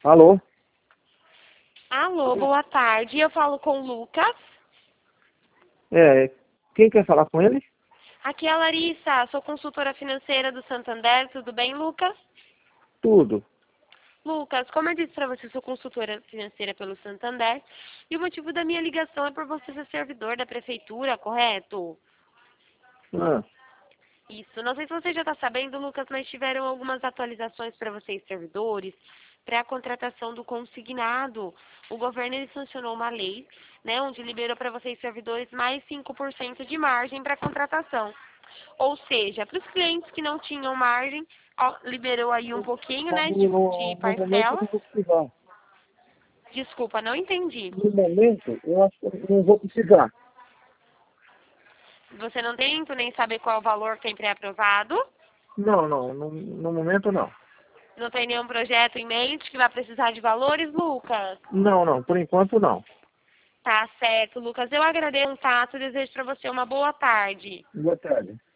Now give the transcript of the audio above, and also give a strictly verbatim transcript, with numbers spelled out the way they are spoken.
Alô? Alô, boa tarde. Eu falo com o Lucas. É, quem quer falar com ele? Aqui é a Larissa, sou consultora financeira do Santander. Tudo bem, Lucas? Tudo. Lucas, como eu disse para você, sou consultora financeira pelo Santander. E o motivo da minha ligação é por você ser servidor da prefeitura, correto? Ah, Isso. Não sei se você já está sabendo, Lucas, mas tiveram algumas atualizações para vocês, servidores, para a contratação do consignado. O governo ele sancionou uma lei, né, onde liberou para vocês, servidores, mais cinco por cento de margem para a contratação. Ou seja, para os clientes que não tinham margem, ó, liberou aí um pouquinho, mas né, de, no, de no momento eu parcela. não vou precisar. Desculpa, não entendi. No momento, eu acho que eu não vou precisar. Você não tem nem saber qual é o valor que tem pré-aprovado? Não, não, no, no momento não. Não tem nenhum projeto em mente que vai precisar de valores, Lucas? Não, não, por enquanto não. Tá certo, Lucas. Eu agradeço o contato e desejo para você uma boa tarde. Boa tarde.